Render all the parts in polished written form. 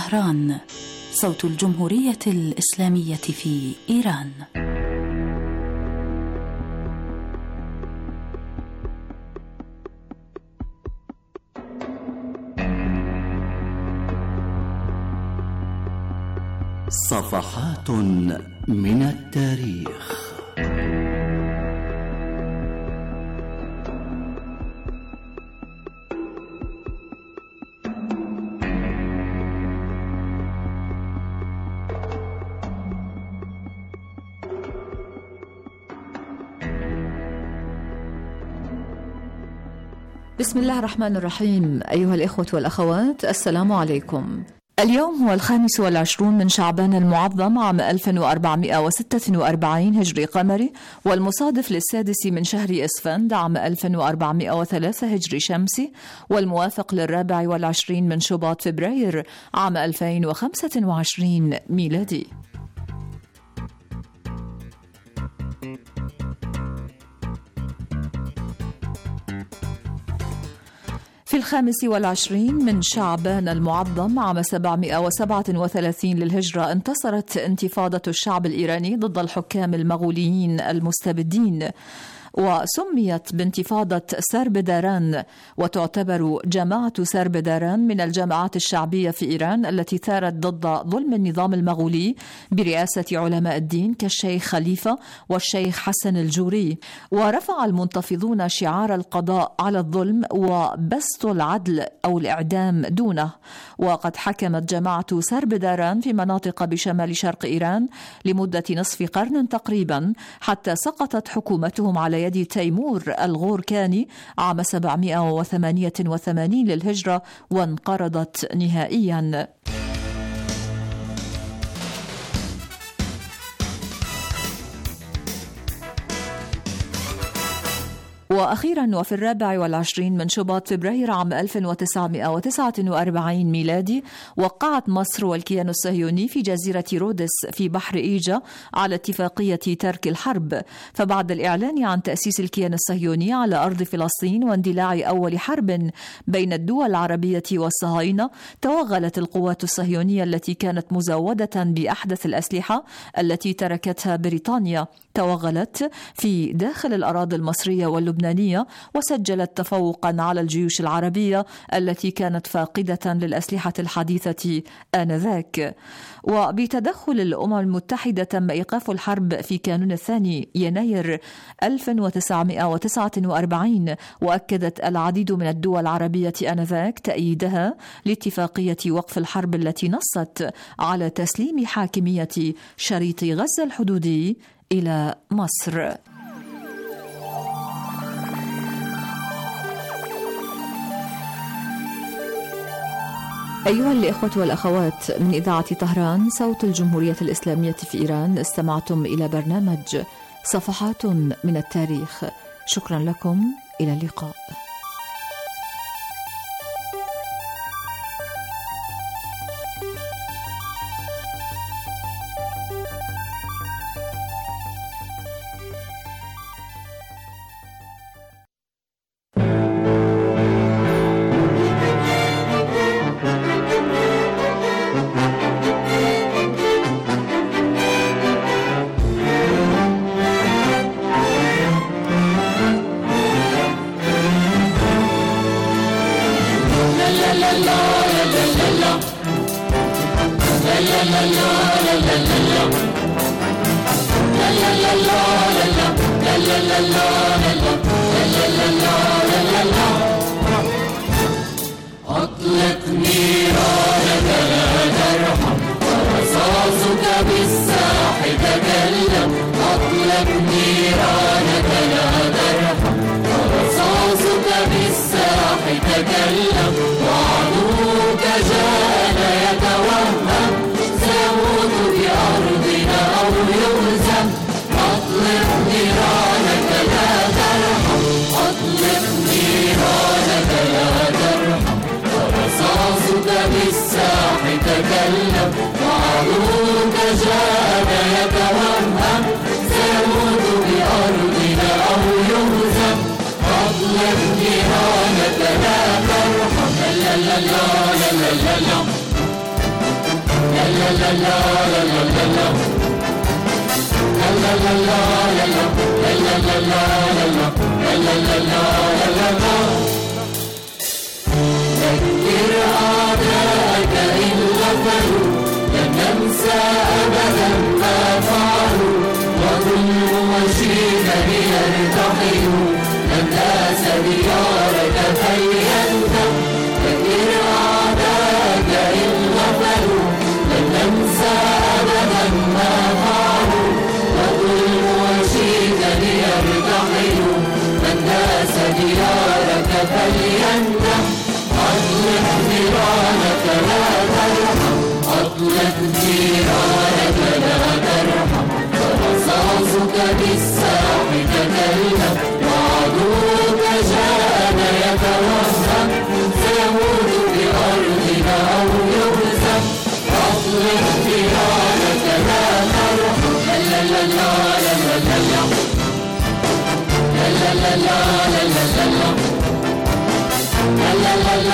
طهران، صوت الجمهورية الإسلامية في إيران. صفحات من التاريخ. بسم الله الرحمن الرحيم. أيها الإخوة والأخوات، السلام عليكم. اليوم هو 25 من شعبان المعظم عام 1446 هجري قمري، والمصادف للسادس من شهر إسفند عام 1403 هجري شمسي، والموافق لل24 من شباط فبراير عام 2025 ميلادي. في 25 من شعبان المعظم عام 737 للهجرة انتصرت انتفاضة الشعب الإيراني ضد الحكام المغوليين المستبدين، وسميت بانتفاضة سربداران، وتعتبر جماعة سربداران من الجماعات الشعبية في إيران التي ثارت ضد ظلم النظام المغولي برئاسة علماء الدين كالشيخ خليفة والشيخ حسن الجوري. ورفع المنتفضون شعار القضاء على الظلم وبسط العدل أو الإعدام دونه. وقد حكمت جماعة سربداران في مناطق بشمال شرق إيران لمدة نصف قرن تقريبا، حتى سقطت حكومتهم على يد تيمور الغوركاني عام 788 للهجرة وانقرضت نهائيا. وأخيرا وفي 24 من شباط فبراير عام 1949 ميلادي وقعت مصر والكيان الصهيوني في جزيرة رودس في بحر إيجا على اتفاقية ترك الحرب. فبعد الإعلان عن تأسيس الكيان الصهيوني على أرض فلسطين واندلاع أول حرب بين الدول العربية والصهاينة، توغلت القوات الصهيونية التي كانت مزودة بأحدث الأسلحة التي تركتها بريطانيا، توغلت في داخل الأراضي المصرية واللبنانية، وسجلت تفوقا على الجيوش العربية التي كانت فاقدة للأسلحة الحديثة آنذاك. وبتدخل الأمم المتحدة تم إيقاف الحرب في كانون الثاني يناير 1949، وأكدت العديد من الدول العربية آنذاك تأييدها لاتفاقية وقف الحرب التي نصت على تسليم حاكمية شريط غزة الحدودي إلى مصر. أيها الإخوة والأخوات، من إذاعة طهران صوت الجمهورية الإسلامية في إيران، استمعتم إلى برنامج صفحات من التاريخ. شكرا لكم، إلى اللقاء. أطلق نيرانك لا ترحم، ورصاصك بالساح تكلم. أطلق نيرانك لا ترحم، ورصاصك بالساح تكلم. وعدوك جاء يتوهم، سيموت بأرضنا أو يهزم. أطلق نيرانك لا ترحم، أطلق نيرانك لا ترحم، ورصاصك بالساح تكلم. وعدوك جاء يتوهم، سيموت بأرضنا أو يهزم. أطلق نيرانك لا ترحم. لا لا لا لا لا لا لا. ذكر أعداءك إن غفلوا لن ننسى أبدا ما فعلوا وظلم وشيدا يرتحلوا لن ننسى ديارك فلينتم ذكر أعداءك إن غفلوا لن ننسى أبدا ما فعلوا وظلم وشيدا يرتحلوا لن ننسى ديارك فلينتم أطلق نيرانك لا ترحم أطلق نيرانك لا ترحم فرصاصك بالساح تكلم وعدوك جاءنا يتوهم سيموت في أرضنا أو يهزم أطلق نيرانك لا ترحم لا لا لا لا لا لا لا لا لا لا لا لا لا لا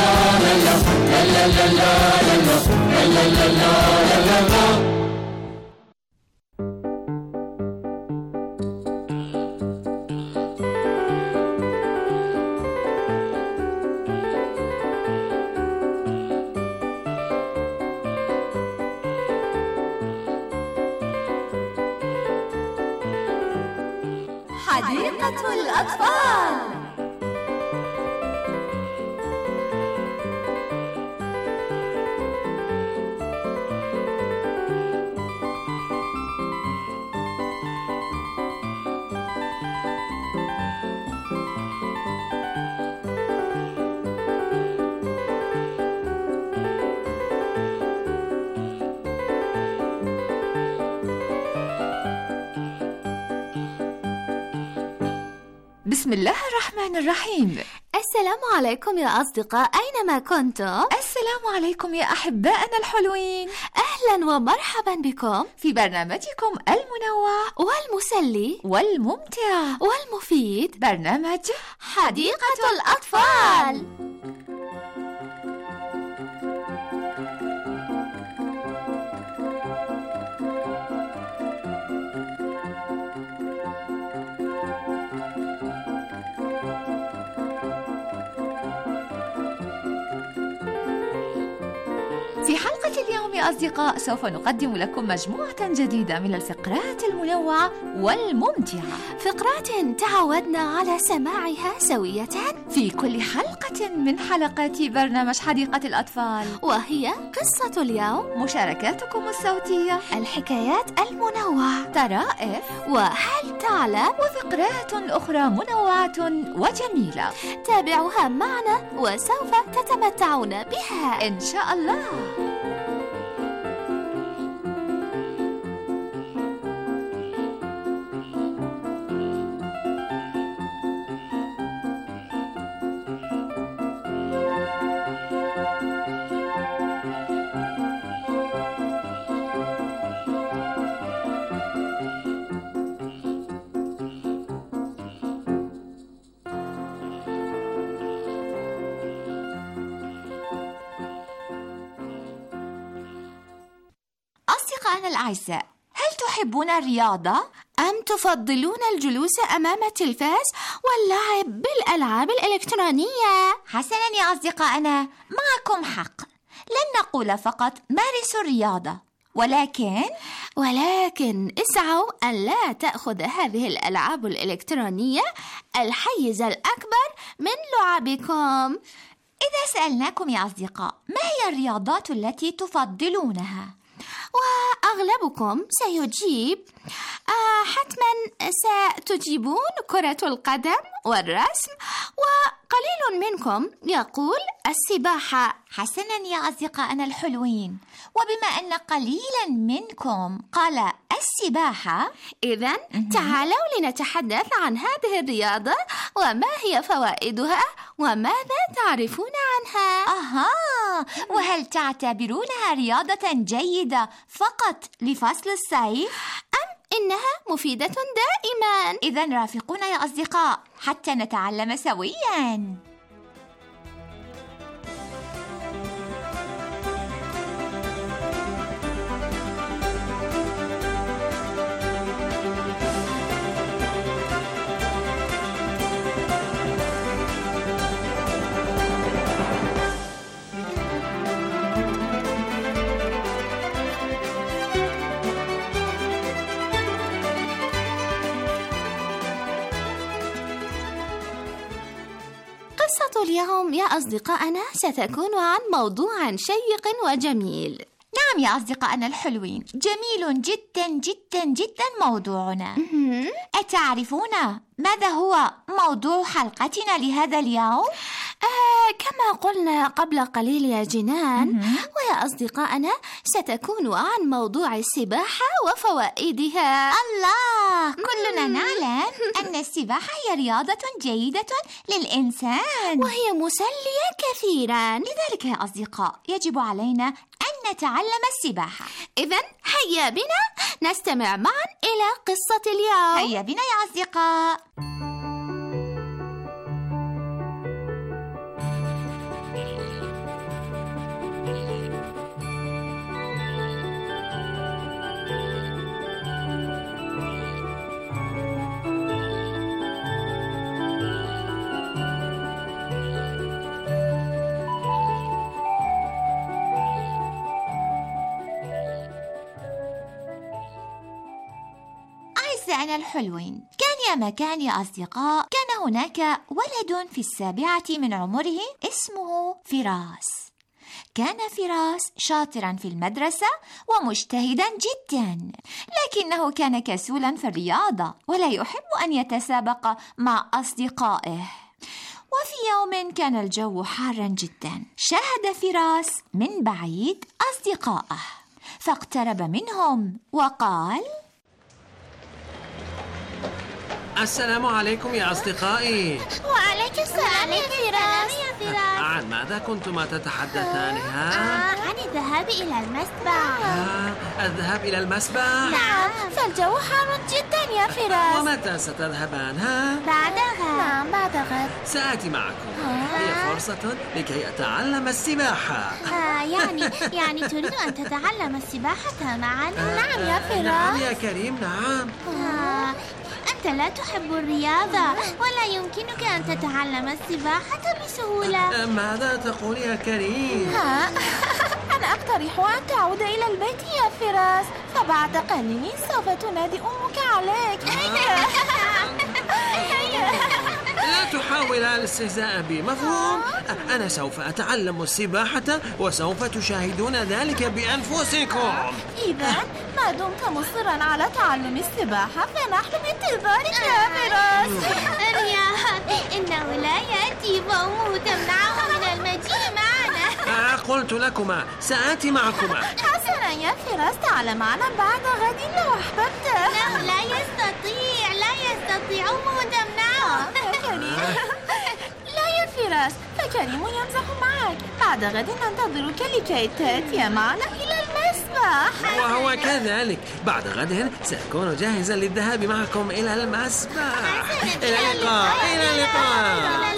حديقة الأطفال. بسم الله الرحمن الرحيم. السلام عليكم يا أصدقاء أينما كنتم. السلام عليكم يا أحبائنا الحلوين. أهلا ومرحبا بكم في برنامجكم المنوع والمسلي والممتع والمفيد برنامج حديقة الأطفال. في حلقة اليوم يا أصدقاء سوف نقدم لكم مجموعة جديدة من الفقرات المنوعة والممتعة، فقرات تعودنا على سماعها سوية في كل حلقة من حلقات برنامج حديقة الأطفال، وهي قصة اليوم، مشاركاتكم الصوتية، الحكايات المنوعة، طرائف، وهل تعلم، وفقرات أخرى منوعة وجميلة. تابعوها معنا وسوف تتمتعون بها إن شاء الله. أصدقائنا الأعزاء، هل تحبون الرياضة؟ أم تفضلون الجلوس أمام التلفاز واللعب بالألعاب الإلكترونية؟ حسناً يا أصدقائنا، معكم حق. لن نقول فقط مارسوا الرياضة، ولكن اسعوا أن لا تأخذ هذه الألعاب الإلكترونية الحيز الأكبر من لعبكم. إذا سألناكم يا أصدقاء ما هي الرياضات التي تفضلونها؟ وأغلبكم سيجيب حتما ستجيبون كرة القدم والرسم، وقليل منكم يقول السباحة. حسناً يا أصدقائنا الحلوين، وبما أن قليلاً منكم قال السباحة، إذن تعالوا لنتحدث عن هذه الرياضة وما هي فوائدها وماذا تعرفون عنها. وهل تعتبرونها رياضة جيدة فقط لفصل الصيف؟ أم إنها مفيدة دائماً؟ إذن رافقونا يا أصدقاء حتى نتعلم سوياً. قصة اليوم يا أصدقائنا ستكون عن موضوع شيق وجميل. نعم يا أصدقائنا الحلوين، جميل جدا جدا جدا موضوعنا. أتعرفون ماذا هو موضوع حلقتنا لهذا اليوم؟ كما قلنا قبل قليل يا جنان، ويا أصدقائنا ستكون عن موضوع السباحة وفوائدها. الله، كلنا نعلم أن السباحة هي رياضة جيدة للإنسان وهي مسلية كثيرا. لذلك يا أصدقاء يجب علينا أن نتعلم السباحة. إذن هيا بنا نستمع معا إلى قصة اليوم. هيا بنا يا أصدقاء. أعزائنا الحلوين، كان يا مكان يا أصدقاء، كان هناك ولد في 7 من عمره اسمه فراس. كان فراس شاطرا في المدرسة ومجتهدا جدا، لكنه كان كسولا في الرياضة ولا يحب أن يتسابق مع أصدقائه. وفي يوم كان الجو حارا جدا، شاهد فراس من بعيد أصدقائه فاقترب منهم وقال: السلام عليكم يا أصدقائي. وعليك السلام يا فراس. عن ماذا كنتما تتحدثان؟ عن الذهاب إلى المسبح. الذهاب إلى المسبح؟ نعم، فالجو حار جدا يا فراس. ومتى ستذهبان؟ بعد غد. نعم، بعد غد. سآتي معكم. هي فرصة لكي أتعلم السباحة. يعني تريد أن تتعلم السباحة معنا؟ نعم يا فراس. نعم يا كريم، نعم. أنت لا تحب الرياضة ولا يمكنك أن تتعلم السباحة بسهولة. ماذا تقول يا كريم؟ أنا أقترح أن تعود إلى البيت يا فراس، فبعد قليل سوف تنادي أمك عليك. لا تحاول الاستهزاء بي، مفهوم؟ أنا سوف أتعلم السباحة وسوف تشاهدون ذلك بأنفسكم. إذن ما دمت مصرا على تعلم السباحة فنحن بانتظارك يا فراس. رياض، إنه لا يأتي وأمه تمنعه من المجيء معنا. قلت لكما سآتي معكما. حسنا يا فراس، تعال معنا بعد غد لو أحببت. لا يستطيع أمه تمنعه. لا يا فراس، فكريم يمزح معك. بعد غد ننتظرك لكي تأتي معنا إلى المسبح. وهو كذلك، بعد غد سأكون جاهزا للذهاب معكم إلى المسبح. إلى اللقاء. إلى اللقاء.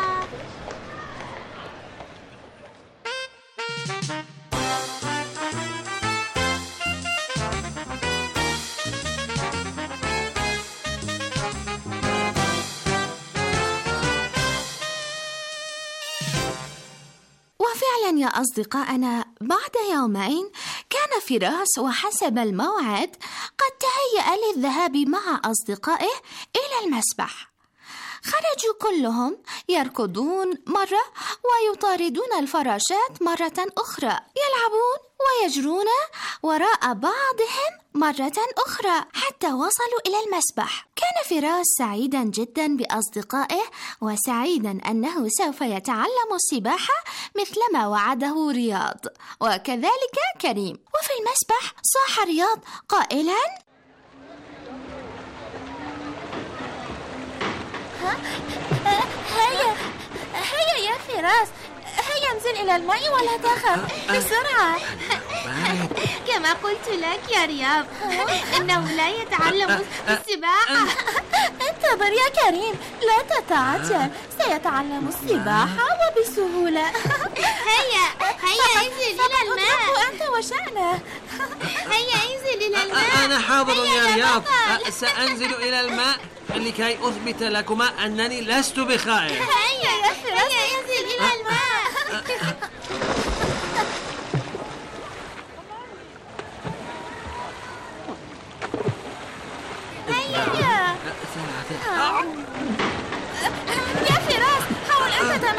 وفعلا يا أصدقائنا، بعد يومين كان فراس وحسب الموعد قد تهيأ للذهاب مع أصدقائه إلى المسبح. خرجوا كلهم يركضون مرة ويطاردون الفراشات مرة أخرى، يلعبون ويجرون وراء بعضهم مرة أخرى حتى وصلوا إلى المسبح. كان فراس سعيدا جدا بأصدقائه وسعيدا أنه سوف يتعلم السباحة مثلما وعده رياض، وكذلك كريم. وفي المسبح صاح رياض قائلا: هيا يا فراس، هيا انزل إلى الماء ولا تخف، بسرعة. كما قلت لك يا رياض، إنه لا يتعلم السباحة. انتظر يا كريم، لا تتعجل، سيتعلم السباحة وبسهولة. هيا انزل إلى الماء. أنت وشأنه. هيا انزل إلى الماء. أنا حاضر يا رياض، سأنزل إلى الماء لكي أثبت لكما أنني لست بخائف. هيا يا فراس، انزل إلى الماء. هيا يا فراس، حاول أن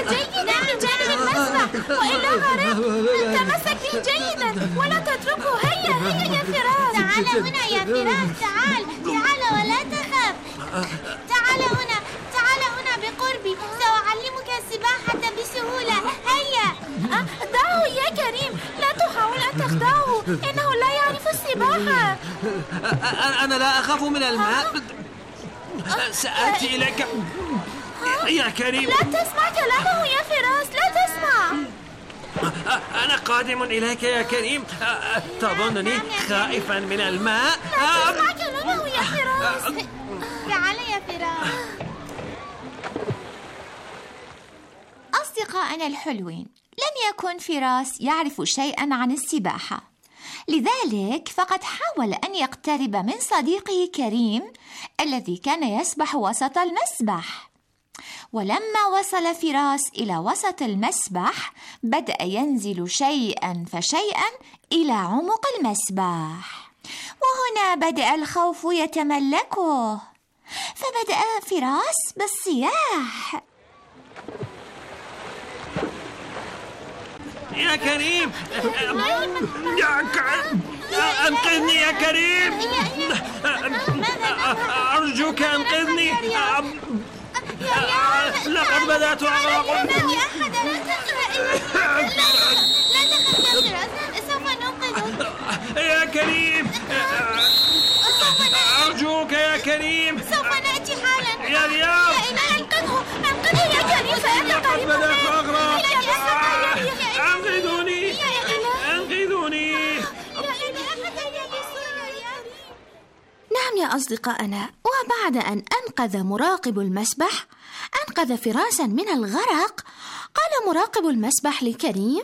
جيدا بجانب المسبح وإلا غرق. تمسك به جيدا ولا تتركه. هيا يا فراس. تعال هنا يا فراس، تعال ولا تخف. تعال هنا بقربي، سأعلمك السباحة بسهولة. هيا. دعه يا كريم، لا تحاول أن تخدعه، إنه لا يعرف السباحة. أنا لا أخاف من الماء. سآتي إليك يا كريم. لا تسمع كلامه يا فراس، لا تسمع. أنا قادم إليك يا كريم. تظنني خائفا من الماء؟ لا تسمع كلامه يا فراس. تعال يا فراس. أصدقائنا الحلوين، لم يكن فراس يعرف شيئا عن السباحة، لذلك فقد حاول أن يقترب من صديقه كريم الذي كان يسبح وسط المسبح. ولما وصل فراس إلى وسط المسبح بدأ ينزل شيئا فشيئا إلى عمق المسبح، وهنا بدأ الخوف يتملكه، فبدأ فراس بالصياح: يا كريم، أنقذني يا كريم، أرجوك أنقذني، لقد بدأت أغرق. لا تخف يا فراس، سوف ننقذك يا كريم، أرجوك يا كريم، سوف نأتي حالا. يا رياض، أنقذه يا كريم، سأتي قريبا. بدأت أغرق. أنقذوني. نعم يا أصدقائنا، وبعد أن أنقذ مراقب المسبح أنقذ فراسا من الغرق، قال مراقب المسبح لكريم: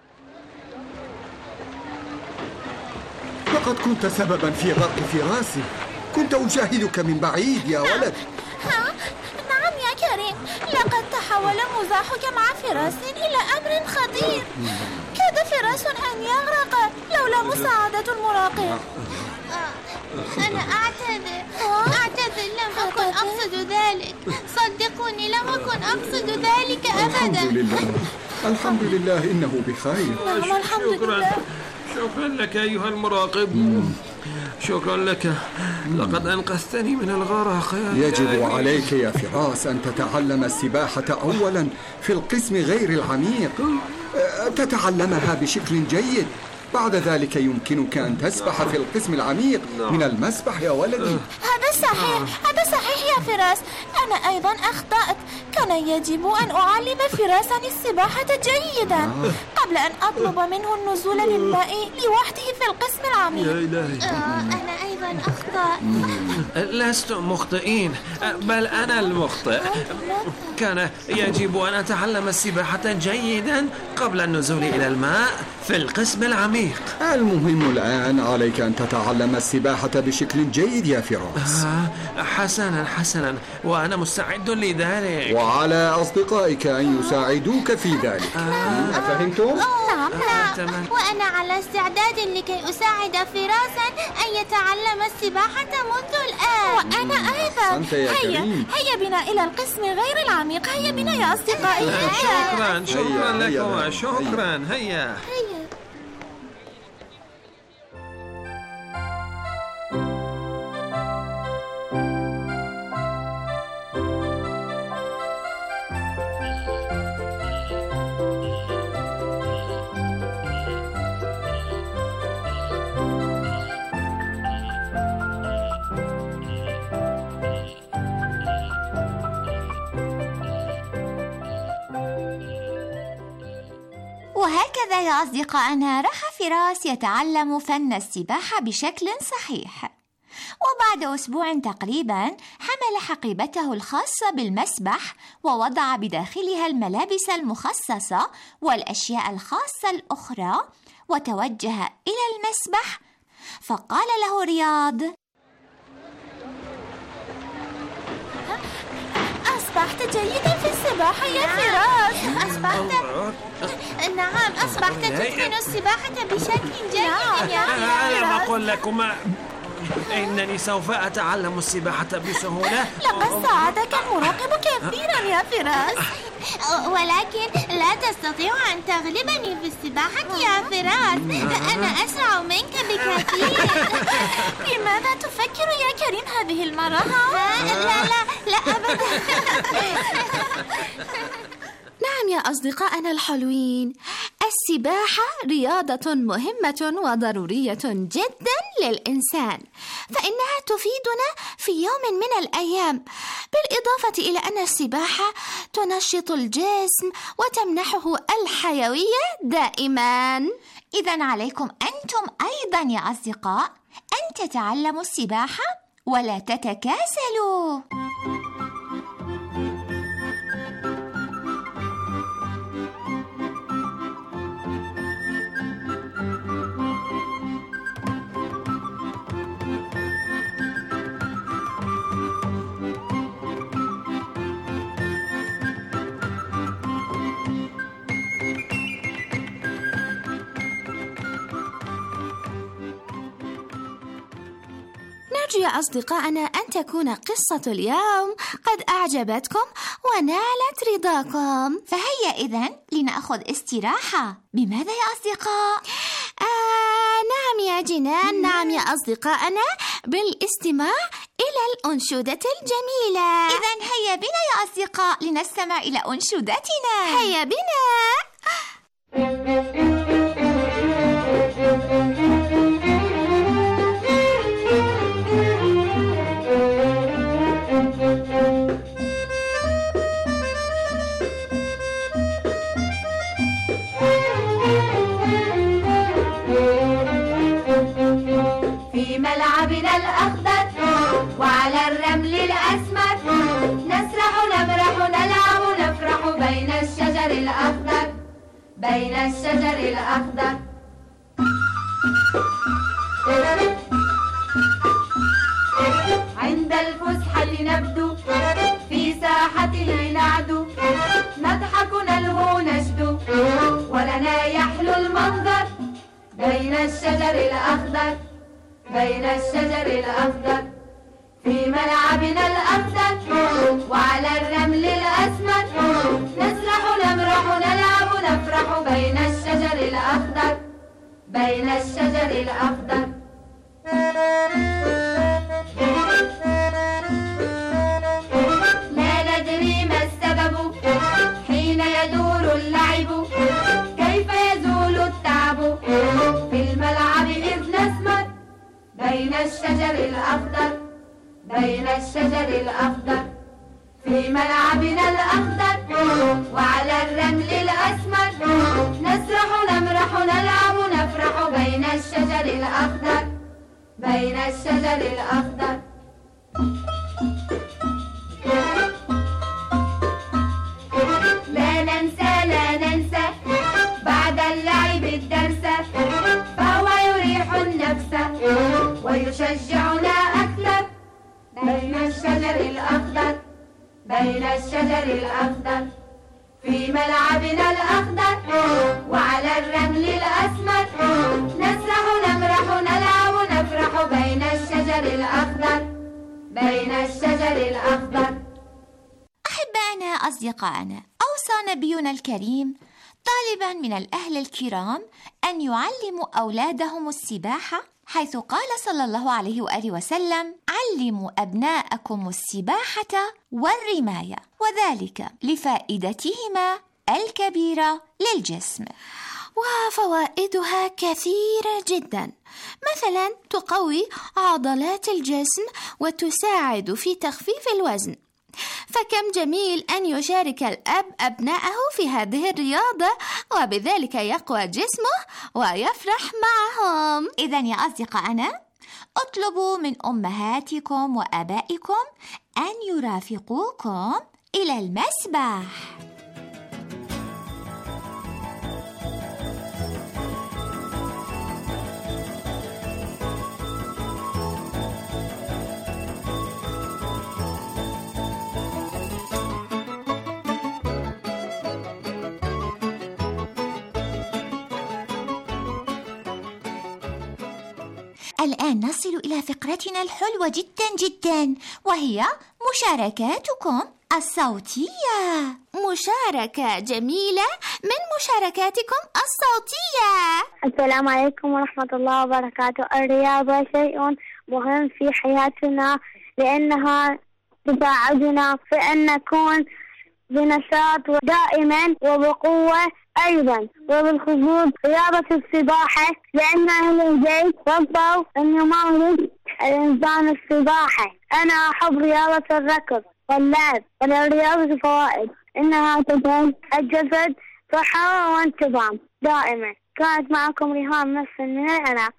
لقد كنت سببا في غرق فراسي، كنت أشاهدك من بعيد يا ولد. نعم يا كريم، لقد تحول مزاحك مع فراس إلى أمر خطير، كاد فراس أن يغرق لولا مساعدة المراقب. أنا أعتذر، لم أكن أقصد ذلك، صدقوني لم أكن أقصد ذلك أبدا. الحمد لله إنه بخير. نعم الحمد لله. شكرا لك أيها المراقب، شكرا لك، لقد أنقذتني من الغرق. يجب عليك يا فراس أن تتعلم السباحة أولا في القسم غير العميق، تتعلمها بشكل جيد، بعد ذلك يمكنك أن تسبح في القسم العميق من المسبح يا ولدي. هذا صحيح يا فراس، أنا أيضا أخطأت، كان يجب أن أعلم فراسا السباحة جيدا قبل أن أطلب منه النزول للماء لوحده في القسم العميق. يا إلهي، أنا أيضا أخطأت. لستم مخطئين، بل أنا المخطئ. كان يجب أن أتعلم السباحة جيدا قبل النزول إلى الماء في القسم العميق. المهم الآن عليك أن تتعلم السباحة بشكل جيد يا فراس. حسنا، وأنا مستعد لذلك، وعلى أصدقائك أن يساعدوك في ذلك. أفهمتم؟ نعم، وأنا على استعداد لكي أساعد فراسا أن يتعلم السباحة منذ الآن. وأنا أيضا. هيا بنا إلى القسم غير العميق، هيا بنا يا أصدقائي. شكرا لكم، شكرا. هيا. وهكذا يا أصدقائنا راح فراس يتعلم فن السباحة بشكل صحيح. وبعد أسبوع تقريبا حمل حقيبته الخاصة بالمسبح ووضع بداخلها الملابس المخصصة والأشياء الخاصة الأخرى، وتوجه إلى المسبح، فقال له رياض: أصبحت جيدا في السباحة يا فراس. أصبحت؟ نعم، أصبحت تتقن السباحة بشكل جيد يا فراس. أنا أقول لكما إنني سوف أتعلم السباحة بسهولة. لقد ساعدك المراقب كثيرا يا فراس. ولكن لا تستطيع أن تغلبني في السباحة يا فراس. أنا أسرع منك بكثير. لماذا تفكر يا كريم هذه المرة؟ لا أبدا. نعم يا أصدقائنا الحلوين، السباحة رياضة مهمة وضرورية جدا للإنسان، فإنها تفيدنا في يوم من الأيام، بالإضافة إلى أن السباحة تنشط الجسم وتمنحه الحيوية دائما. إذن عليكم أنتم أيضا يا أصدقاء أن تتعلموا السباحة ولا تتكاسلوا. نرجو يا أصدقائنا أن تكون قصة اليوم قد أعجبتكم ونالت رضاكم. فهيا إذن لنأخذ استراحة. بماذا يا أصدقاء؟ نعم يا جنان، نعم يا أصدقائنا، بالاستماع إلى الأنشودة الجميلة. إذن هيا بنا يا أصدقاء لنستمع إلى أنشودتنا. هيا بنا. في ملعبنا الأخضر وعلى الرمل الأسمر نسرح نمرح نلعب نفرح بين الشجر الأخضر، بين الشجر الأخضر. عند الفسحة نبدو في ساحته نعدو، نضحك نلهو نشدو ولنا يحلو المنظر بين الشجر الأخضر، بين الشجر الأخضر. في ملعبنا الأخضر وعلى الرمل الأسمر نسرح نمرح نلعب نفرح بين الشجر الأخضر، بين الشجر الأخضر. لا ندري ما السبب حين يدور اللعب، كيف يزول التعب في الملعب إذ نسمر بين الشجر الأخضر، بين الشجر الأخضر. في ملعبنا الأخضر وعلى الرمل الأسمر نسرح نمرح نلعب نفرح بين الشجر الأخضر، بين الشجر الأخضر. لا ننسى لا ننسى بعد اللعب الدرس، فهو يريح النفس ويشجعنا أكثر بين الشجر الأخضر، بين الشجر الأخضر. في ملعبنا الأخضر وعلى الرمل الأسمر نسرح نمرح نلعب نفرح بين الشجر الأخضر، بين الشجر الأخضر. أحبائنا أصدقائنا، أوصى نبينا الكريم طالبا من الأهل الكرام أن يعلموا أولادهم السباحة، حيث قال صلى الله عليه وآله وسلم: علموا أبناءكم السباحة والرماية، وذلك لفائدتهما الكبيرة للجسم. وفوائدها كثيرة جدا، مثلا تقوي عضلات الجسم وتساعد في تخفيف الوزن. فكم جميل أن يشارك الأب أبنائه في هذه الرياضة، وبذلك يقوى جسمه ويفرح معهم. إذن يا أصدقائنا، اطلبوا من أمهاتكم وآبائكم أن يرافقوكم إلى المسبح. الآن نصل إلى فقرتنا الحلوة جدا جدا، وهي مشاركاتكم الصوتية. مشاركة جميلة من مشاركاتكم الصوتية. السلام عليكم ورحمة الله وبركاته. الرياضة شيء مهم في حياتنا لأنها تساعدنا في أن نكون بنشاط دائما وبقوة أيضا. وبالخصوص رياضة السباحة لأن أهل البيت فضلوا أن يمارس الإنسان السباحة. أنا أحب رياضة الركض واللعب. وللرياضة فوائد إنها تجعل الجسد صحة وانتظام دائما. كانت معكم ريهام نصر من العراق.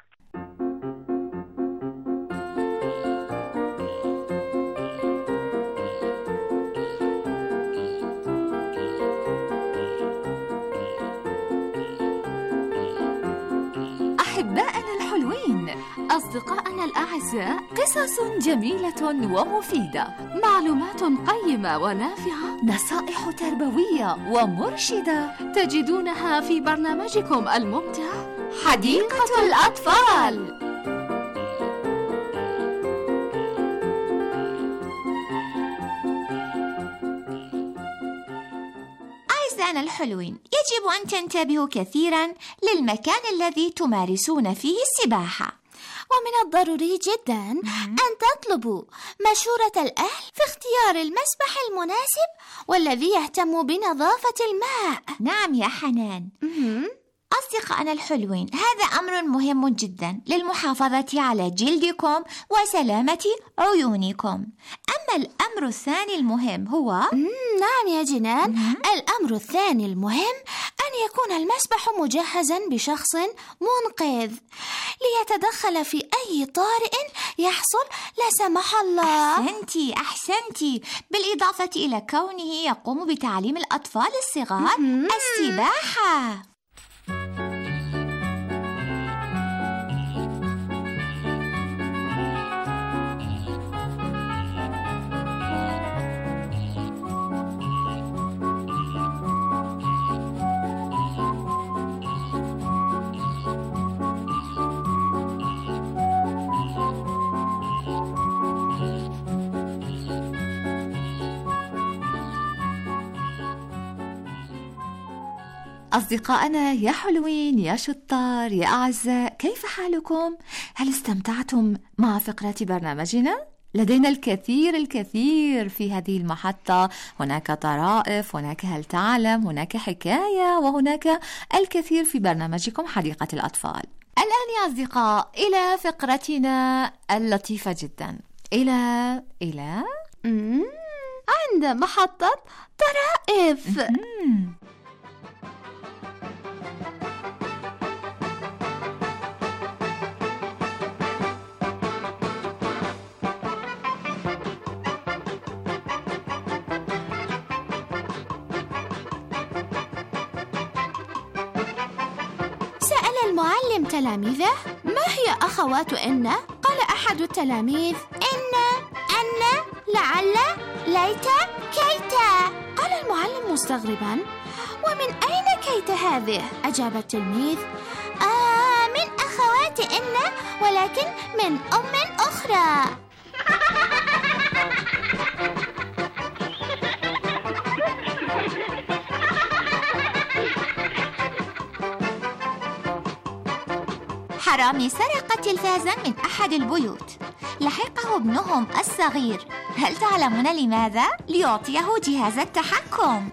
أحبائنا الحلوين، أصدقائنا الأعزاء، قصص جميلة ومفيدة، معلومات قيمة ونافعة، نصائح تربوية ومرشدة تجدونها في برنامجكم الممتع حديقة الأطفال. أعزائنا الحلوين، يجب أن تنتبهوا كثيرا للمكان الذي تمارسون فيه السباحة. ومن الضروري جدا أن تطلبوا مشورة الأهل في اختيار المسبح المناسب والذي يهتم بنظافة الماء. نعم يا حنان. أصدقائنا الحلوين، هذا أمر مهم جدا للمحافظة على جلدكم وسلامة عيونكم. أما الأمر الثاني المهم هو نعم يا جنان. الأمر الثاني المهم أن يكون المسبح مجهزا بشخص منقذ ليتدخل في أي طارئ يحصل لا سمح الله. أحسنتي. بالإضافة إلى كونه يقوم بتعليم الأطفال الصغار السباحة. أصدقائنا يا حلوين يا شطار يا أعزاء، كيف حالكم؟ هل استمتعتم مع فقرة برنامجنا؟ لدينا الكثير في هذه المحطة. هناك طرائف، هناك هل تعلم، هناك حكاية، وهناك الكثير في برنامجكم حديقة الأطفال. الآن يا أصدقاء إلى فقرتنا اللطيفة جدا، إلى عند محطة طرائف. سأل المعلم تلاميذه: ما هي أخوات إن؟ قال أحد التلاميذ: إن، لعل، ليت، كيت. قال المعلم مستغربا: ومن أين كيت هذه؟ أجاب التلميذ: من أخوات إن، ولكن من أم أخرى. حرامي سرق تلفازا من أحد البيوت، لحقه ابنهم الصغير. هل تعلمون لماذا؟ ليعطيه جهاز التحكم.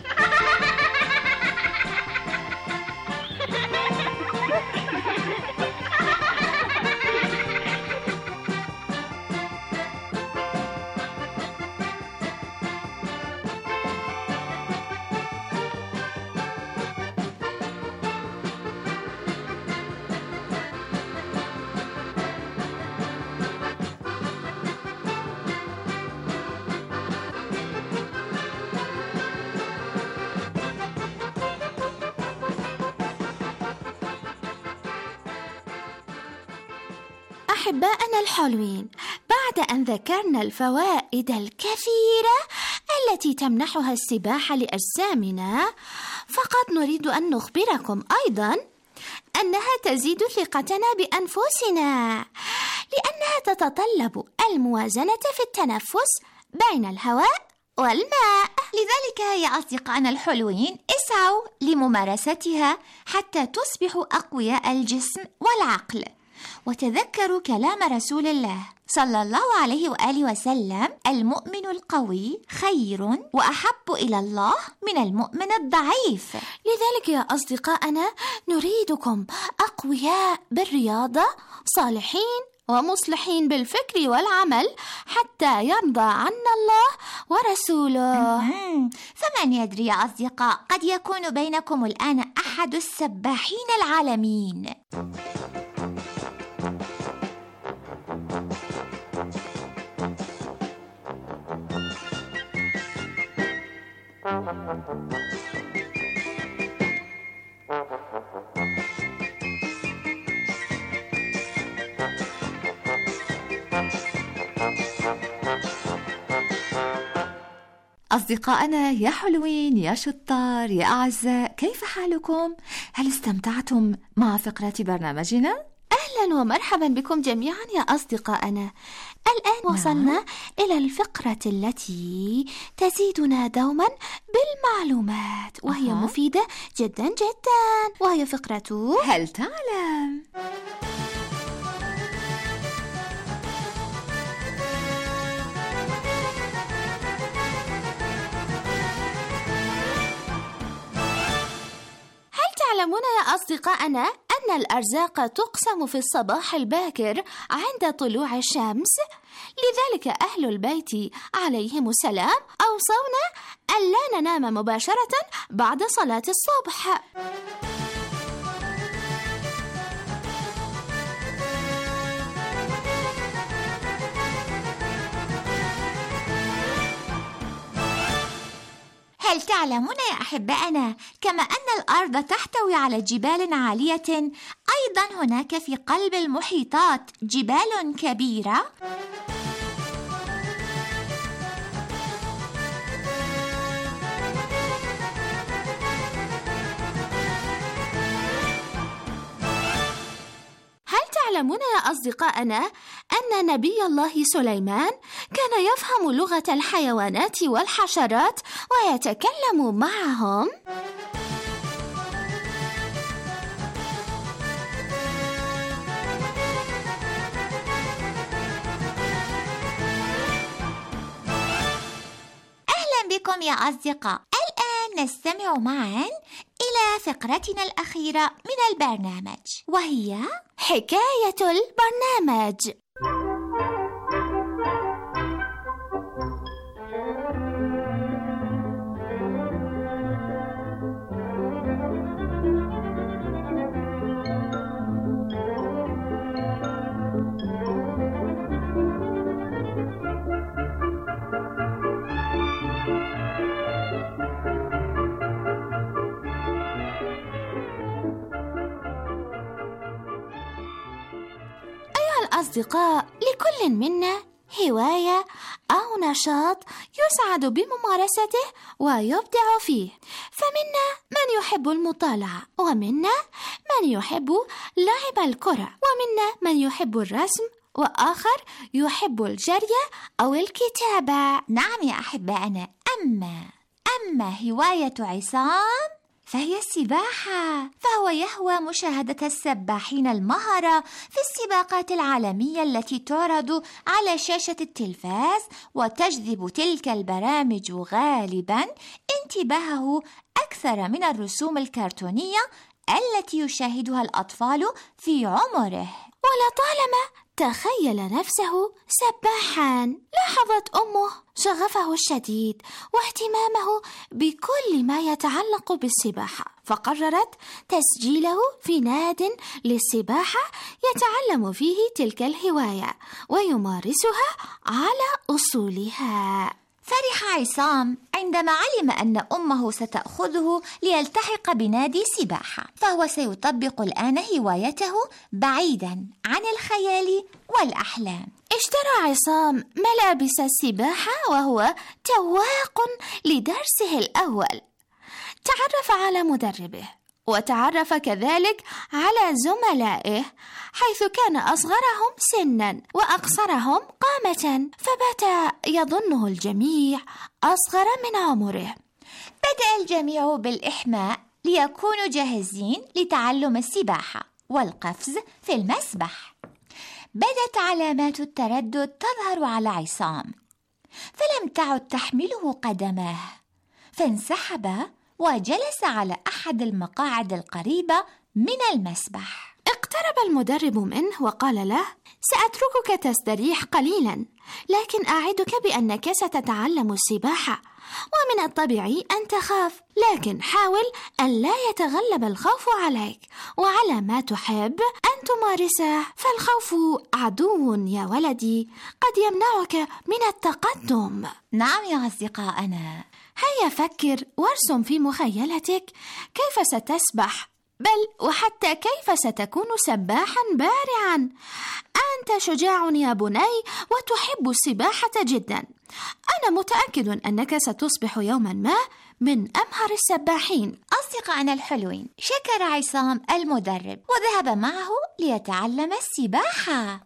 أحبائنا الحلوين، بعد أن ذكرنا الفوائد الكثيرة التي تمنحها السباحة لأجسامنا، فقد نريد أن نخبركم أيضا أنها تزيد ثقتنا بأنفسنا، لأنها تتطلب الموازنة في التنفس بين الهواء والماء. لذلك يا أصدقائنا الحلوين اسعوا لممارستها حتى تصبحوا أقوياء الجسم والعقل. وتذكروا كلام رسول الله صلى الله عليه وآله وسلم: المؤمن القوي خير وأحب إلى الله من المؤمن الضعيف. لذلك يا أصدقائنا نريدكم أقوياء بالرياضة، صالحين ومصلحين بالفكر والعمل، حتى يرضى عنا الله ورسوله. فمن يدري يا أصدقاء، قد يكون بينكم الآن أحد السباحين العالمين. أصدقائنا يا حلوين يا شطار يا أعزاء، كيف حالكم؟ هل استمتعتم مع فقرة برنامجنا؟ أهلا ومرحبا بكم جميعا يا أصدقائنا. الآن وصلنا إلى الفقرة التي تزيدنا دوما بالمعلومات، وهي مفيدة جدا جدا، وهي فقرة هل تعلم؟ تعلمون يا أصدقائنا أن الأرزاق تقسم في الصباح الباكر عند طلوع الشمس؟ لذلك أهل البيت عليهم السلام أوصونا ألا ننام مباشرة بعد صلاة الصبح. هل تعلمون يا أحبائنا كما أن الأرض تحتوي على جبال عالية، أيضا هناك في قلب المحيطات جبال كبيرة؟ تعلمون يا أصدقائنا أن نبي الله سليمان كان يفهم لغة الحيوانات والحشرات ويتكلم معهم؟ أهلا بكم يا أصدقاء. الآن نستمع معا إلى فقرتنا الأخيرة من البرنامج، وهي حكاية البرنامج. أصدقاء، لكل منا هواية أو نشاط يسعد بممارسته ويبدع فيه، فمنا من يحب المطالعة، ومنا من يحب لعب الكرة، ومنا من يحب الرسم، وآخر يحب الجري أو الكتابة. نعم يا أحبائنا، أما هواية عصام فهي السباحة، فهو يهوى مشاهدة السباحين المهرة في السباقات العالمية التي تعرض على شاشة التلفاز، وتجذب تلك البرامج غالباً انتباهه أكثر من الرسوم الكرتونية التي يشاهدها الأطفال في عمره. ولطالما تخيل نفسه سباحاً. لاحظت أمه شغفه الشديد واهتمامه بكل ما يتعلق بالسباحة، فقررت تسجيله في ناد للسباحة يتعلم فيه تلك الهواية ويمارسها على أصولها. فرح عصام عندما علم أن أمه ستأخذه ليلتحق بنادي سباحة، فهو سيطبق الآن هوايته بعيداً عن الخيال والأحلام. اشترى عصام ملابس السباحة وهو تواق لدرسه الأول. تعرف على مدربه وتعرف كذلك على زملائه، حيث كان أصغرهم سنا وأقصرهم قامة، فبات يظنه الجميع أصغر من عمره. بدأ الجميع بالإحماء ليكونوا جاهزين لتعلم السباحة والقفز في المسبح. بدت علامات التردد تظهر على عصام، فلم تعد تحمله قدماه، فانسحب وجلس على أحد المقاعد القريبة من المسبح. اقترب المدرب منه وقال له: سأتركك تستريح قليلا، لكن أعدك بأنك ستتعلم السباحة، ومن الطبيعي أن تخاف، لكن حاول أن لا يتغلب الخوف عليك، وعلى ما تحب أن تمارسه، فالخوف عدو يا ولدي قد يمنعك من التقدم. نعم يا أصدقائنا، هيا فكر وارسم في مخيلتك كيف ستسبح، بل وحتى كيف ستكون سباحا بارعا. أنت شجاع يا بني وتحب السباحة جدا. أنا متأكد أنك ستصبح يوما ما من أمهر السباحين. أصدقائنا الحلوين، شكر عصام المدرب وذهب معه ليتعلم السباحة.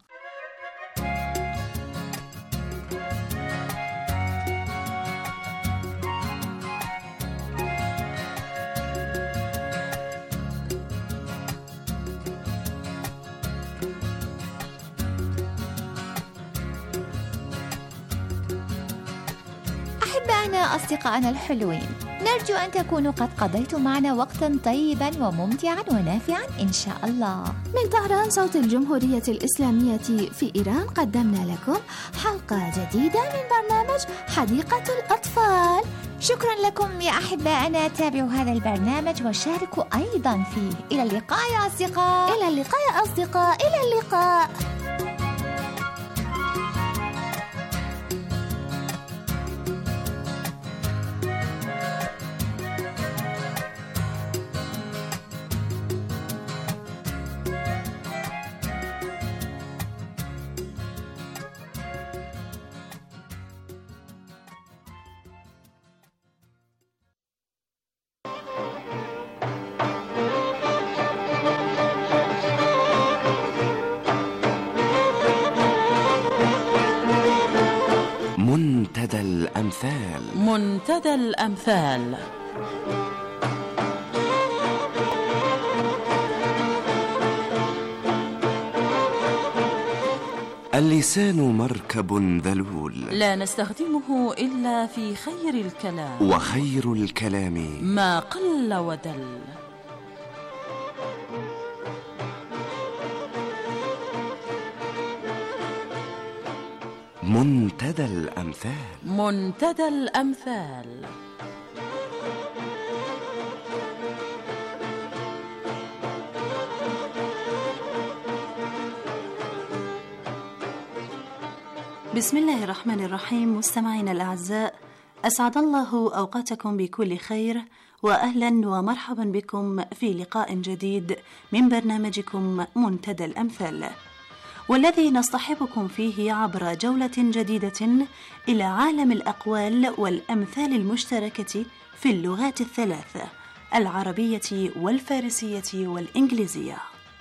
أحبائنا أصدقائنا الحلوين، نرجو أن تكونوا قد قضيتم معنا وقتا طيبا وممتعا ونافعا إن شاء الله. من طهران صوت الجمهورية الإسلامية في إيران قدمنا لكم حلقة جديدة من برنامج حديقة الأطفال. شكرا لكم يا أحبائنا، تابعوا هذا البرنامج وشاركوا أيضا فيه. إلى اللقاء يا أصدقاء. إلى اللقاء يا أصدقاء. إلى اللقاء. منتدى الأمثال. منتدى الأمثال. اللسان مركب ذلول، لا نستخدمه إلا في خير الكلام، وخير الكلام ما قل ودل. منتدى الأمثال. منتدى الأمثال. بسم الله الرحمن الرحيم. مستمعينا الأعزاء، أسعد الله أوقاتكم بكل خير، وأهلا ومرحبا بكم في لقاء جديد من برنامجكم منتدى الأمثال، والذي نصطحبكم فيه عبر جولة جديدة إلى عالم الأقوال والأمثال المشتركة في اللغات الثلاث: العربية والفارسية والإنجليزية.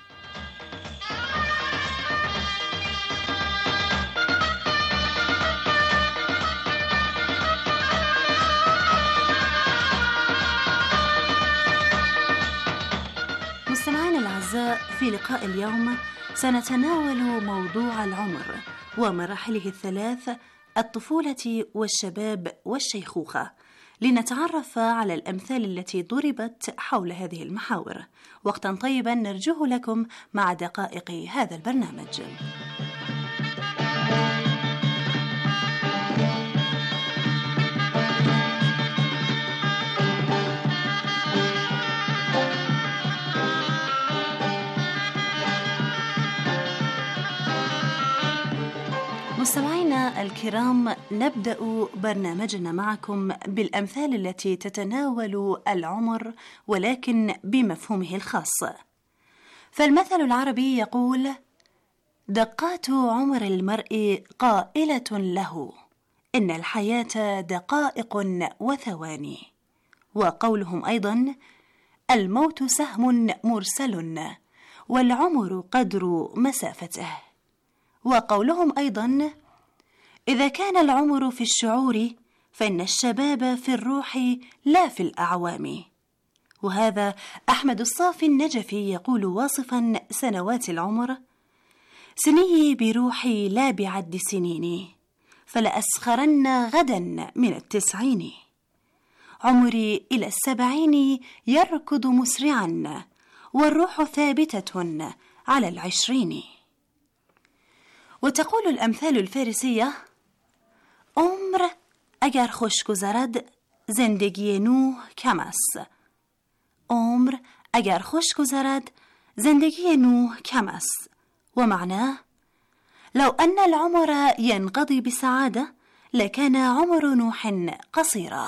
مستمعينا الأعزاء، في لقاء اليوم سنتناول موضوع العمر ومراحله الثلاث: الطفولة والشباب والشيخوخة، لنتعرف على الأمثال التي ضربت حول هذه المحاور. وقتا طيبا نرجوه لكم مع دقائق هذا البرنامج. مستمعينا الكرام، نبدأ برنامجنا معكم بالأمثال التي تتناول العمر ولكن بمفهومه الخاص. فالمثل العربي يقول: دقات عمر المرء قائلة له، إن الحياة دقائق وثواني. وقولهم أيضا: الموت سهم مرسل والعمر قدر مسافته. وقولهم أيضا: إذا كان العمر في الشعور فإن الشباب في الروح لا في الأعوام. وهذا أحمد الصافي النجفي يقول واصفا سنوات العمر: سني بروحي لا بعد سنيني، فلأسخرن غدا من 90. عمري إلى 70 يركض مسرعا، والروح ثابتة على 20. وتقول الأمثال الفارسية: عمر اگر خوش گذرد زندگی نوح کم است. عمر اگر خوش گذرد زندگی نوح کم است. ومعناه: لو أن العمر ينقضي بسعادة لكان عمر نوح قصيرا.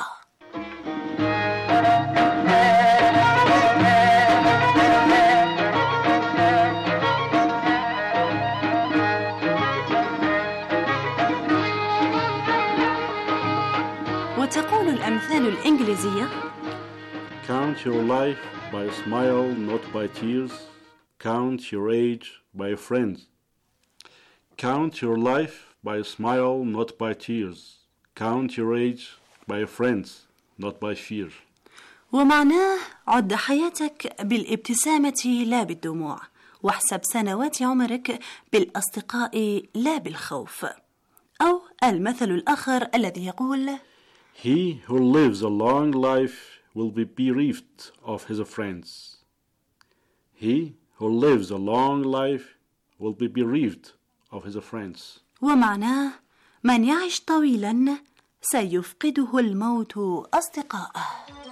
وتقول الأمثال الإنجليزية: Count your life by a smile, not by tears. Count your age by friends. Count your life by a smile, not by tears. Count your age by friends, not by fear. ومعناه: عد حياتك بالابتسامة لا بالدموع، واحسب سنوات عمرك بالأصدقاء لا بالخوف. أو المثل الآخر الذي يقول: He who lives a long life will be bereaved of his friends. He who lives a long life will be bereaved of his friends. ومعناه: من يعيش طويلا سيفقده الموت أصدقاءه.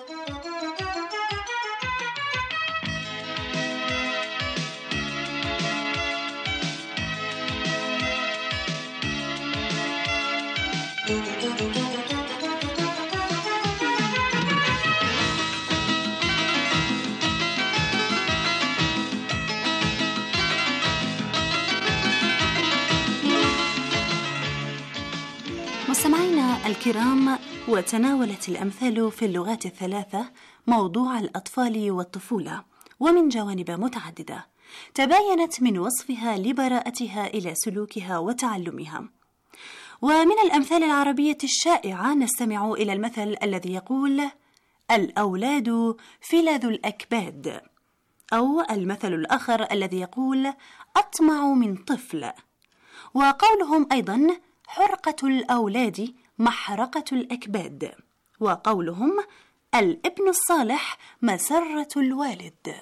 مستمعينا الكرام، وتناولت الأمثال في اللغات الثلاثة موضوع الأطفال والطفولة، ومن جوانب متعددة تباينت من وصفها لبراءتها إلى سلوكها وتعلمها. ومن الأمثال العربية الشائعة نستمع إلى المثل الذي يقول: الأولاد فلذ الأكباد. أو المثل الآخر الذي يقول: أطمع من طفل. وقولهم أيضا: حرقة الأولاد محرقة الأكباد. وقولهم: الابن الصالح مسرة الوالد.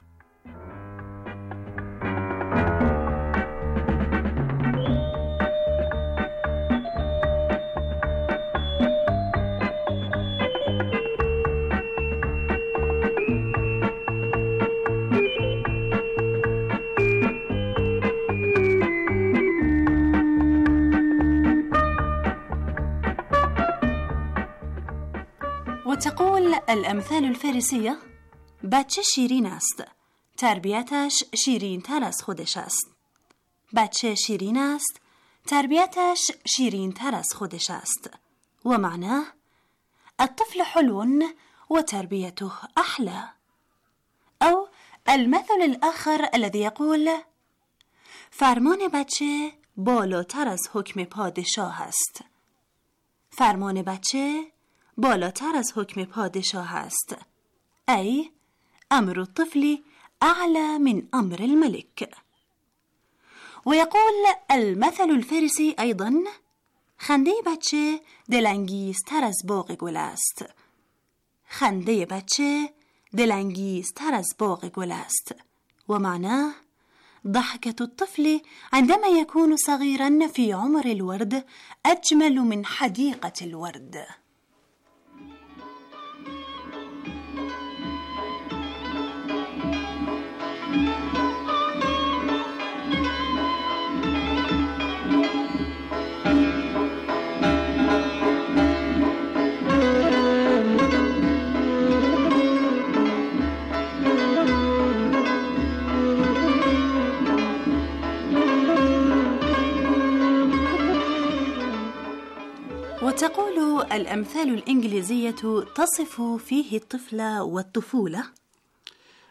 وتقول الأمثال الفارسية: بچه شیرین است، تربیتش شیرین تر از خودش است. بچه شیرین است، تربیتش شیرین تر از خودش است. ومعناه: الطفل حلو وتربيته أحلى. أو المثل الآخر الذي يقول: فرمان بچه بالاتر از حکم پادشاه است. فرمان بچه بالاتر از حکم پادشاه است. أي أمر الطفل أعلى من أمر الملك. ويقول المثل الفارسي أيضا: خنده بچه دلانگیزتر از باغ گل است. خنده بچه دلانگیزتر از باغ گل است. ومعناه: ضحكة الطفل عندما يكون صغيرا في عمر الورد أجمل من حديقة الورد. وتقول الأمثال الإنجليزية تصف فيه الطفل والطفولة: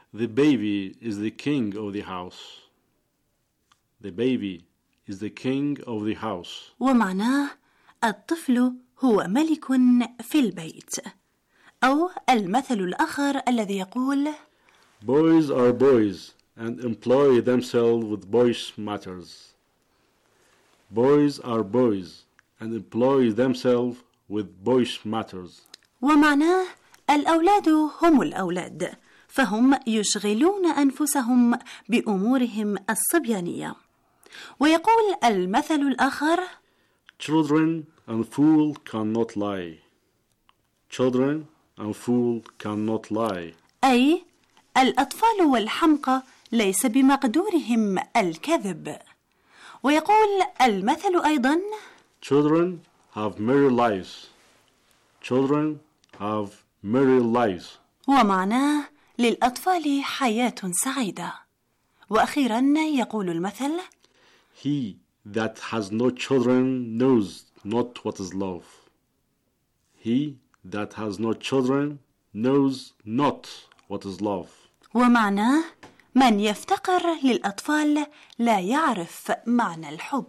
The baby is the king of the house. The baby is the king of the house. ومعناه الطفل هو ملك في البيت. أو المثل الآخر الذي يقول Boys are boys and employ themselves with boyish matters. Boys are boys and employ themselves with boyish matters. ومعناه الأولاد هم الأولاد، فهم يشغلون أنفسهم بأمورهم الصبيانية. ويقول المثل الآخر Children and fool cannot lie. Children and fool cannot lie. أي الأطفال والحمقى ليس بمقدورهم الكذب. ويقول المثل أيضا Children have merry lives. Children have merry lives. ومعناه للأطفال حياة سعيدة. وأخيرا يقول المثل He that has no children knows not what is love. He that has no children knows not what is love. ومعناه من يفتقر للأطفال لا يعرف معنى الحب.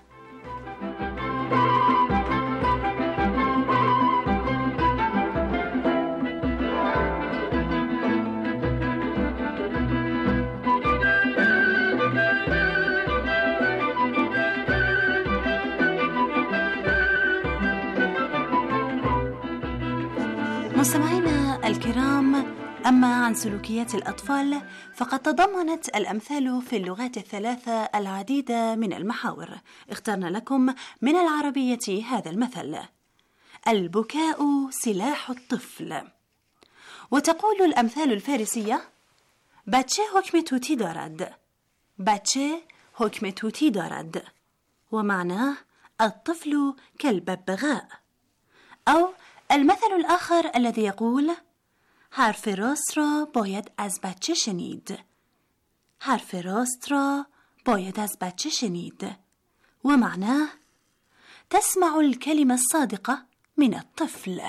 مستمعينا الكرام، أما عن سلوكيات الأطفال فقد تضمنت الأمثال في اللغات الثلاثة العديد من المحاور. اخترنا لكم من العربية هذا المثل: البكاء سلاح الطفل. وتقول الأمثال الفارسية: بچه حکم توتی دارد. بچه حکم توتی دارد. ومعناه الطفل كالببغاء. أو المثل الآخر الذي يقول: حرف راست را باید از بچه شنید. حرف راست را باید از بچه شنید. ومعناه تسمع الكلمة الصادقة من الطفل.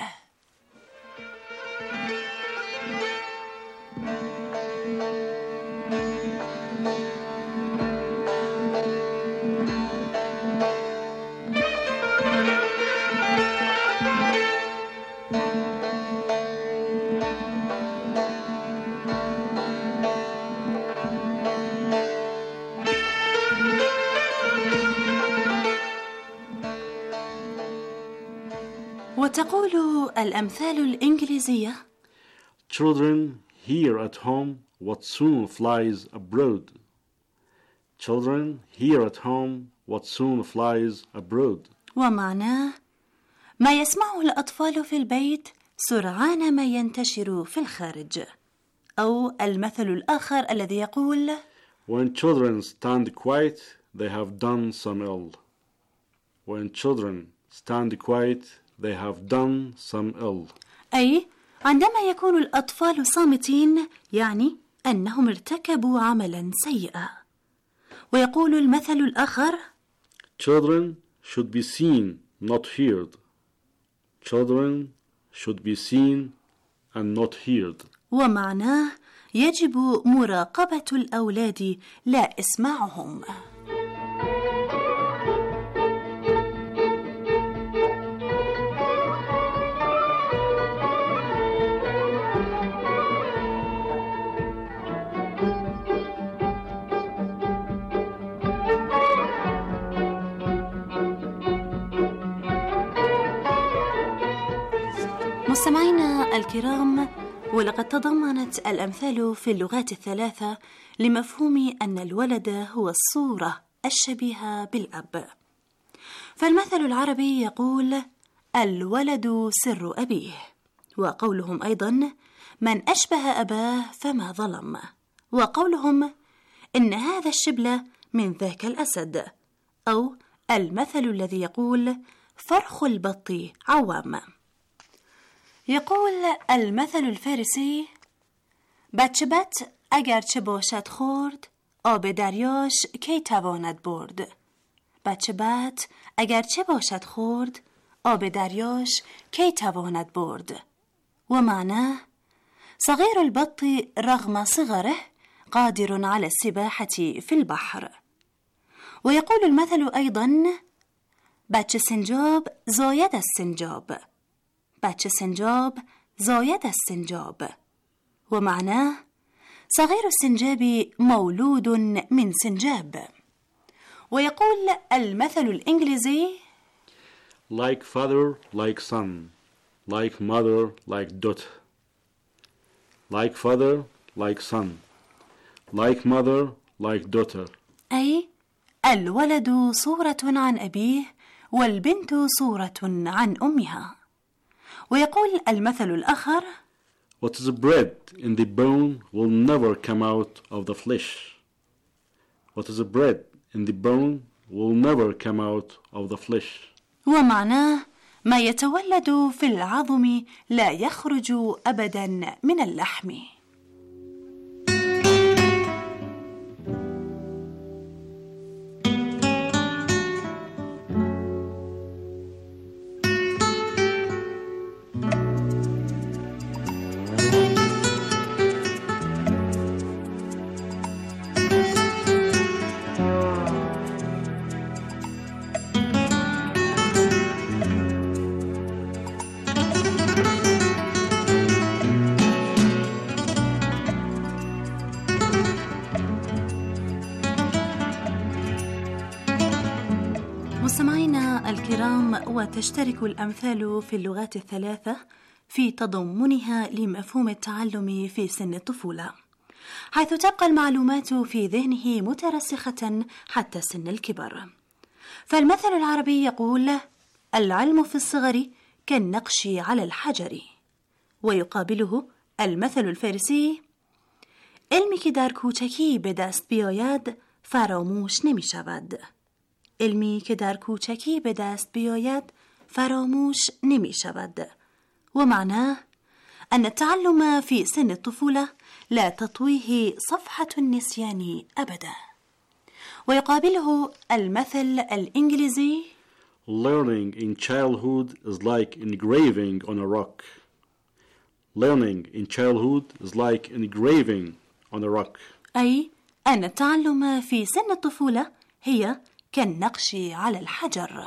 وتقول الأمثال الإنجليزية: Children here at home what soon flies abroad. Children here at home what soon flies abroad. ومعناه ما يسمعه الأطفال في البيت سرعان ما ينتشر في الخارج. أو المثل الآخر الذي يقول: When children stand quiet they have done some ill. When children stand quiet they have done some ill. أي عندما يكون الأطفال صامتين يعني أنهم ارتكبوا عملا سيئا. ويقول المثل الآخر: Children should be seen not heard. Children should be seen and not heard. ومعناه يجب مراقبة الأولاد لا إسماعهم. مستمعينا الكرام، ولقد تضمنت الأمثال في اللغات الثلاثة لمفهوم أن الولد هو الصورة الشبيهة بالأب. فالمثل العربي يقول: الولد سر أبيه. وقولهم أيضا: من أشبه أباه فما ظلم. وقولهم: إن هذا الشبل من ذاك الأسد. أو المثل الذي يقول: فرخ البط عوام. يقول المثل الفارسي: بچه بط اگر چه باشد خورد آب دریاش کی تواند برد. بچه بط اگر چه باشد خورد آب دریاش کی تواند برد. ومعناه صغير البط رغم صغره قادر على السباحة في البحر. ويقول المثل أيضا: بچه سنجاب زاید السنجاب، بچه سنجاب زاید السنجاب، ومعناه صغير السنجاب مولود من سنجاب. ويقول المثل الإنجليزي: like father like son, like mother like daughter, like father like son, like mother like daughter. أي الولد صورة عن أبيه والبنت صورة عن أمها. ويقول المثل الآخر: What is bred in the bone will never come out of the flesh. What is bred in the bone will never come out of the flesh. ومعناه ما يتولد في العظم لا يخرج أبدا من اللحم. مستمعينا الكرام، وتشترك الأمثال في اللغات الثلاثة في تضمنها لمفهوم التعلم في سن الطفولة، حيث تبقى المعلومات في ذهنه مترسخة حتى سن الكبر. فالمثل العربي يقول: العلم في الصغر كالنقش على الحجر. ويقابله المثل الفارسي: علمی که در کوچکی به دست بیاید فراموش نمی شود. علمی که در کوچکی به دست بیاید فراموش نمی شود. ومعناه أن التعلم في سن الطفولة لا تطويه صفحة النسيان أبدا. ويقابله المثل الإنجليزي: Learning in childhood is like engraving on a rock. Learning in childhood is like engraving on a rock. أي أن التعلم في سن الطفولة هي كالنقش على الحجر.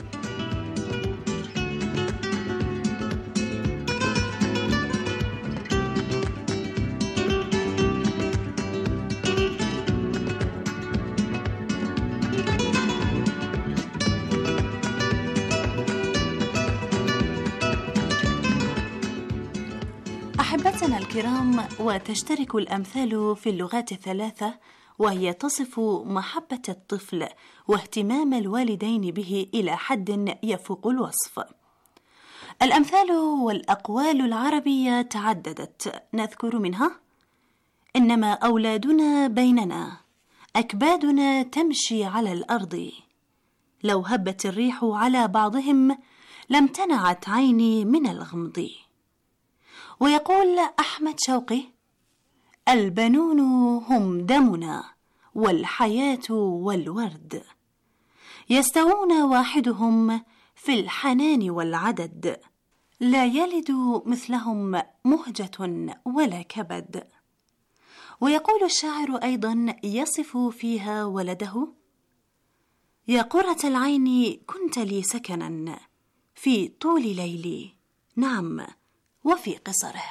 أحبتنا الكرام، وتشترك الأمثال في اللغات الثلاثة، وهي تصف محبة الطفل واهتمام الوالدين به إلى حد يفوق الوصف. الأمثال والأقوال العربية تعددت، نذكر منها: إنما أولادنا بيننا، أكبادنا تمشي على الأرض، لو هبت الريح على بعضهم لامتنعت عيني من الغمض. ويقول أحمد شوقي: البنون هم دمنا والحياة والورد، يستوون واحدهم في الحنان والعدد، لا يلد مثلهم مهجة ولا كبد. ويقول الشاعر أيضا يصف فيها ولده: يا قرة العين كنت لي سكنا في طول ليلي، نعم وفي قصره.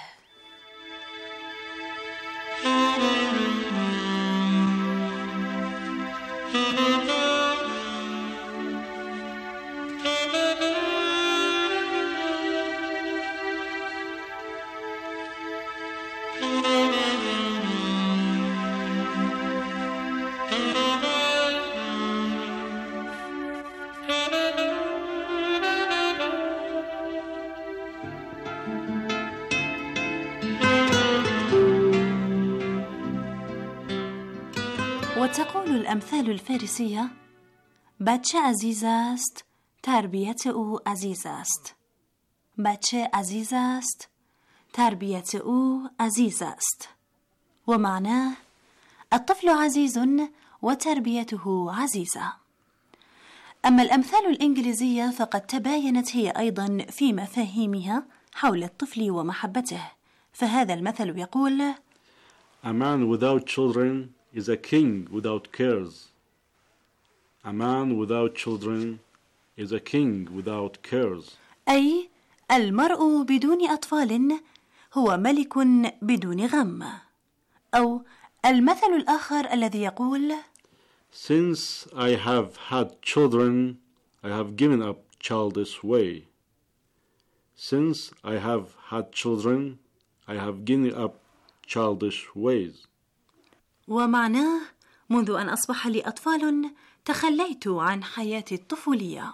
وتقول الأمثال الفارسية: بچه عزیز است، تربیت او عزیز است. بچه عزیز است، تربیت او عزیز است. ومعناه الطفل عزيز وتربيته عزيزة. أما الأمثال الإنجليزية فقد تباينت هي أيضا في مفاهيمها حول الطفل ومحبته، فهذا المثل يقول: A man without children is a king without cares. A man without children is a king without cares. أي المرء بدون أطفال هو ملك بدون غم. أو المثل الآخر الذي يقول: Since I have had children, I have given up childish way. Since I have had children, I have given up childish ways. ومعناه: منذ أن أصبح لي أطفال تخليت عن حياتي الطفولية.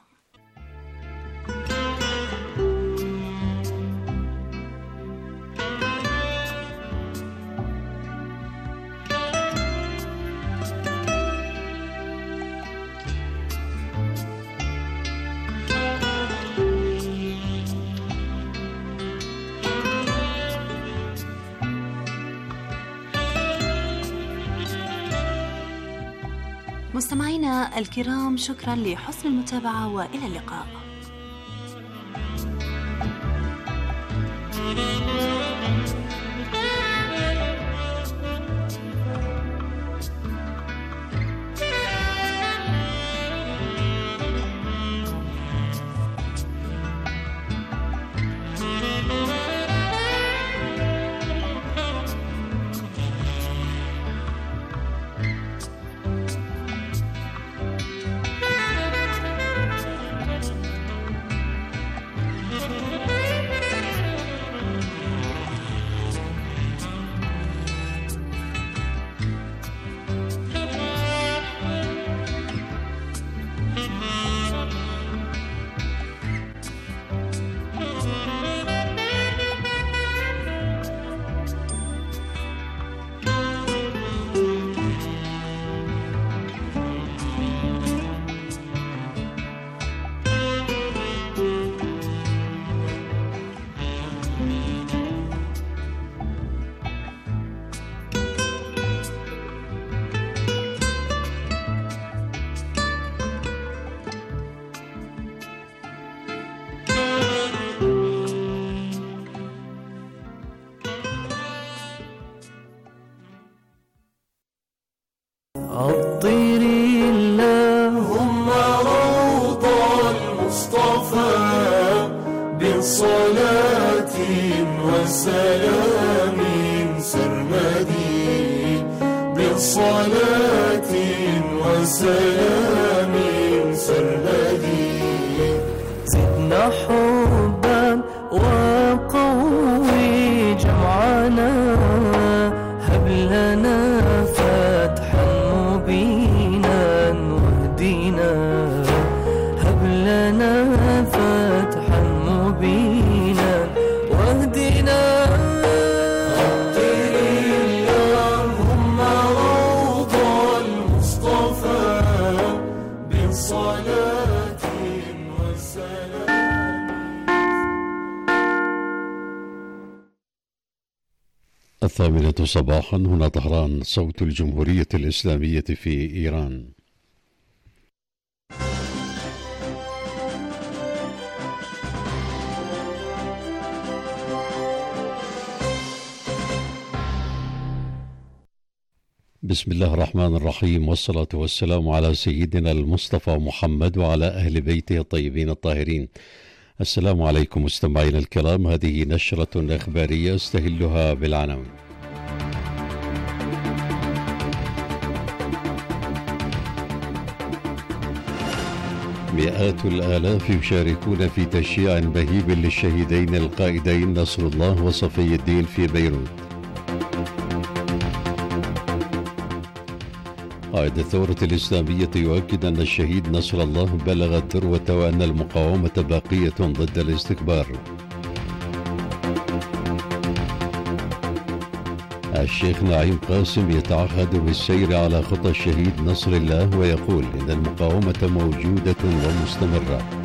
مستمعينا الكرام، شكرا لحسن المتابعة وإلى اللقاء. عطري اللهم روض المصطفى بصلاة وسلام سرمدي، بصلاة وسلام سرمدي. زدنا حبا وقوي جمعنا، هب لنا فتحا مبينا واهدنا، هب لنا فتحا مبينا واهدنا. عطري اللهم روض المصطفى بصلاة وسلام. الثامنة صباحا، هنا طهران، صوت الجمهورية الإسلامية في إيران. بسم الله الرحمن الرحيم، والصلاة والسلام على سيدنا المصطفى محمد وعلى أهل بيته الطيبين الطاهرين. السلام عليكم مستمعينا الكرام، هذه نشرة إخبارية استهلها بالعناوين. مئات الآلاف يشاركون في تشييع بهيب للشهيدين القائدين نصر الله وصفي الدين في بيروت. قائد الثورة الإسلامية يؤكد أن الشهيد نصر الله بلغ الذروة وأن المقاومة باقية ضد الاستكبار. الشيخ نعيم قاسم يتعهد بالسير على خطى الشهيد نصر الله ويقول إن المقاومة موجودة ومستمرة.